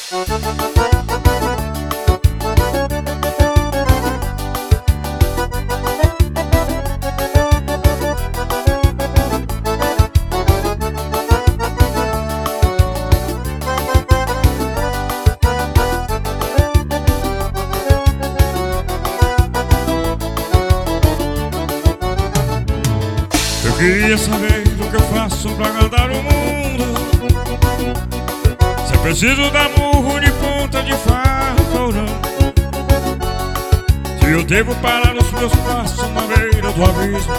Eu queria saber o que eu faço pra agradar o mundo. Se é preciso dar murro de ponta de faca ou não. Se eu devo parar os meus passos na beira do abismo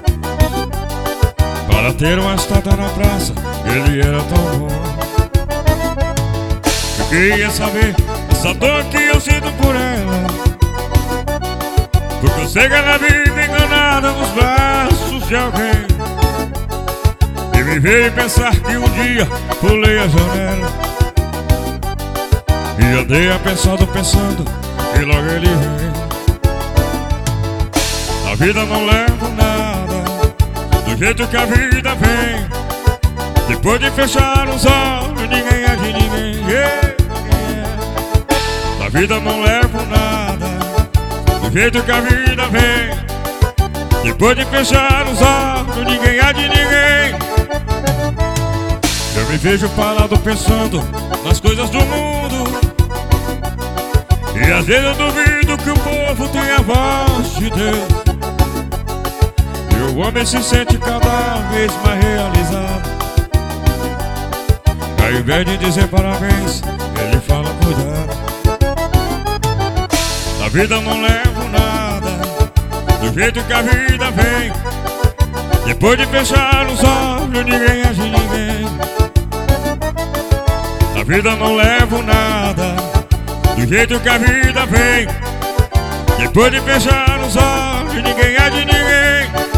para ter uma estada na praça, ele era tão bom. Eu queria saber essa dor que eu sinto por ela, porque eu sei que ela vive enganada nos braços de alguém. E me veio pensar que um dia pulei a janela e andei a pensando e logo ele vem. A vida não leva nada do jeito que a vida vem. Depois de fechar os olhos, ninguém é de ninguém. A vida não leva nada do jeito que a vida vem. Depois de fechar os olhos, ninguém é de ninguém. Eu me vejo parado pensando nas coisas do mundo, e às vezes eu duvido que o povo tenha a voz de Deus. E o homem se sente cada vez mais realizado. Ao invés de dizer parabéns, ele fala cuidado. A vida não leva nada do jeito que a vida vem. Depois de fechar os olhos, ninguém é de ninguém. A vida não leva nada do jeito que a vida vem. Depois de fechar os olhos, ninguém é de ninguém.